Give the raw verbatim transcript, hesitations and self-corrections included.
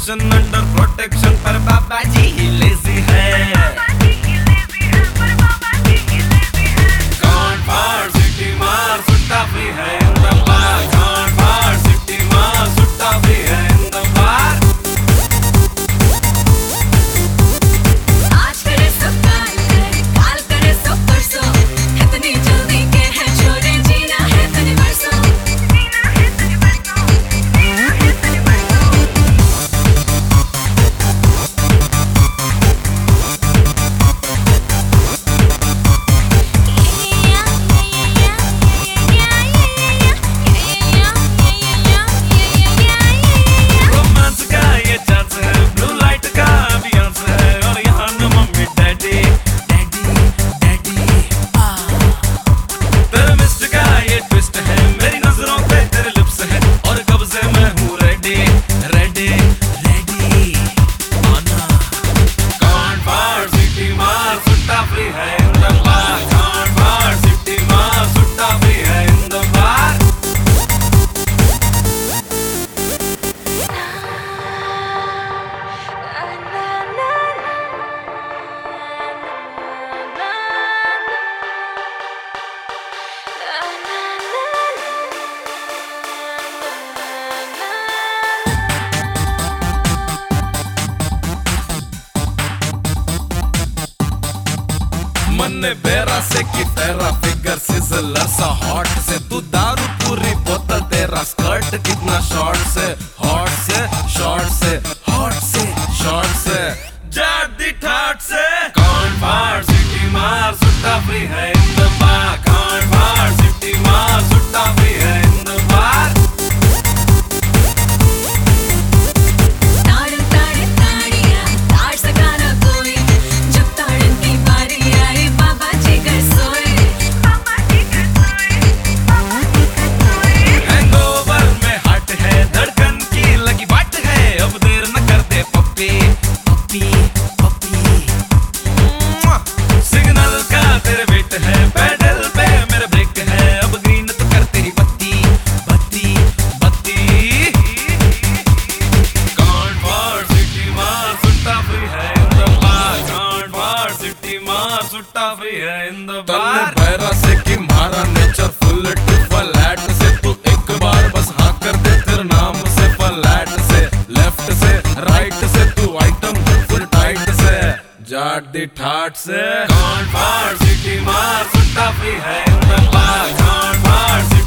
Action under protection पर बाबा जी ही lazy है। कौन फाड़ सिटी मार सुट्टा फ्री है इन द बार। कौन फाड़ सिटी मार सुट्टा फ्री है इन द बार। आज करे सो काल करे, काल करे सो परसों, इतनी जल्दी के है छोरे जीना है तनी बरसों, जीना है तनी बरसों, जीना है तनी बरसों। रोमांस का ये चांस है, ब्लू लाइट का अभियांस है, और यहाँ न मम्मी डैडी डैडी डैडी आ। तेरे मिस्ट का ये ट्विस्ट है, मेरी नजरों पे तेरे लिप्स है, और कब से मैं हूँ रेडी रेडी रेडी आना। कौन फाड़ सिटी मार सुट्टा फ्री है इन द बार। कौन फाड़ सिटी मार सुट्टा फ्री है इन द बार। मन ने बेरा से की तेरा फिगर सिजलर सा हॉट से, तू दारू पूरी बोतल तेरा स्कर्ट कितना शॉर्ट से, हॉट से शॉर्ट से, हॉट से शॉर्ट से, जाट दी ठाट से। कौन फाड़ सिटी मार सुट्टा फ्री है इन द बार। कौन फाड़ सिटी मार सुट्टा फ्री है इन द बार। ताड़ ताड़ ताड़िया ताड़ सका न कोई, जब ताड़न की बारी आई बाबा जी घर सोए, बाबा जी घर सोए, बाबा जी घर सोए। हैंगओवर में हट है, धड़कन की लगी वाट है, अब देर न कर दे पप्पी पप्पी पप्पी। सिग्नल का तेरे वेट है, पैडल पे मेरे ब्रेक है, अब ग्रीन तो कर तेरी बत्ती बत्ती बत्ती। कौन फाड़ सिटी मार सुट्टा फ्री है इन द बार। कौन फाड़ सिटी मार सुट्टा फ्री है इन द बार। पैरा से की मारा नेचर फुल टू फ्लैट से, तू एक बार बस हाँ कर दे तेरे नाम से, फ्लैट से लेफ्ट से राइट से, तू आइटम फुल टाइट से, जाट दी ठाट से। कौन फाड़ सिटी मार सुट्टा फ्री है इन द बार। कौन फाड़